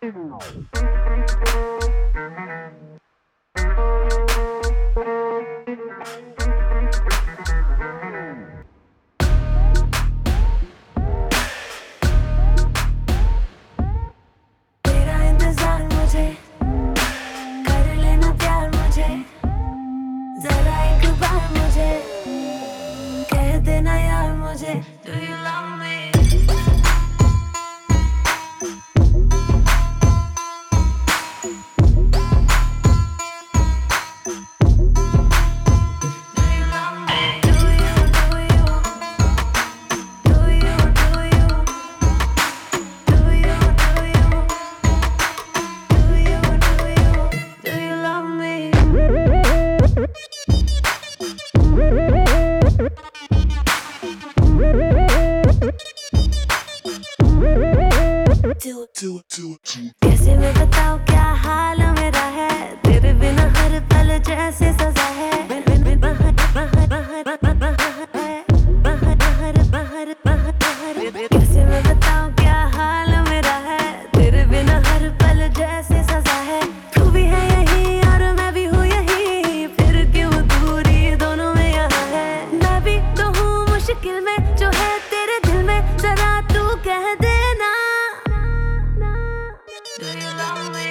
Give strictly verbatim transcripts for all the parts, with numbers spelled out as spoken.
तेरा इंतजार मुझे, कर लेना प्यार मुझे, जरा एक बार मुझे कह देना यार मुझे, do you love me? कैसे मैं बताऊं क्या हाल मेरा है, तेरे बिना हर पल जैसे सजा है। बाहर बाहर बाहर बाहर बाहर बाहर बाहर कैसे मैं बताऊं क्या हाल मेरा है, तेरे बिना हर पल जैसे सजा है। तू भी है यही और मैं भी हूँ यही, फिर क्यों दूरी दोनों में यहाँ है। मैं भी तो हूँ मुश्किल में, जो है तेरे दिल में जरा तू कह देना, do you love me?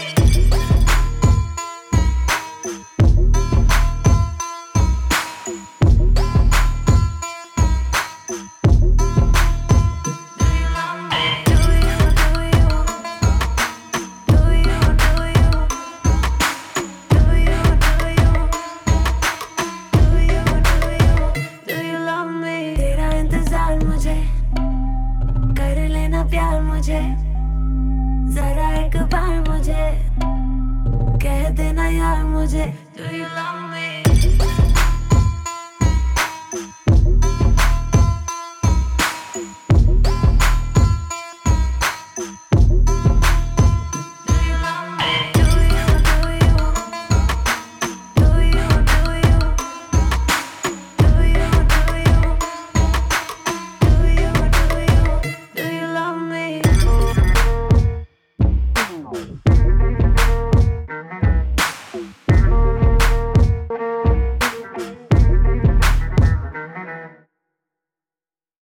तेरा इंतजार मुझे, कर लेना प्यार मुझे, जरा एक बार मुझे कह देना यार मुझे, do you love me?